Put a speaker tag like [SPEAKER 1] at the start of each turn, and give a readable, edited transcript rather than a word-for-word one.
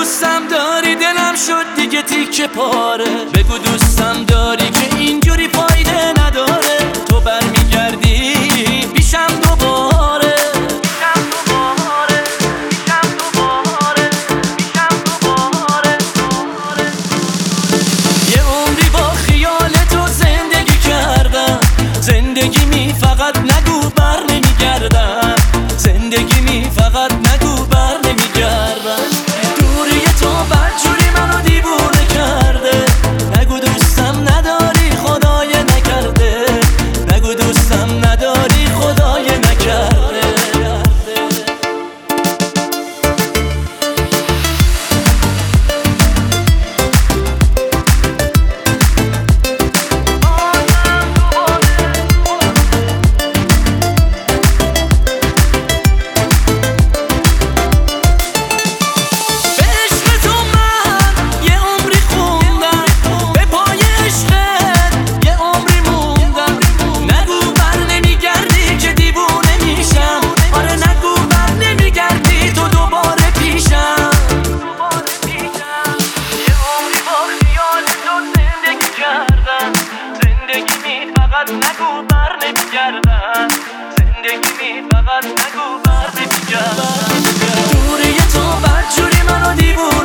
[SPEAKER 1] دوستم داری دلم شد دیگه تیکه پاره. بگو دوستم داری که اینجوری فایده نداره. تو برمیگردی پیشم دوباره. یه عمری با خیال تو زندگی کردم. زندگی می فقط نگو بر نمیگردم. زندگی می فقط نگو بر نمیگردم. دوری تو بدجوری منو دیوونه کرده. نگو دوستم نداری خدای نکرده. نگو دوستم نداری خدای نکرده. نگو بر نمیگردم. زندگی می فقط نگو بر نمیگردم. دوری تو بدجوری منو دیوونه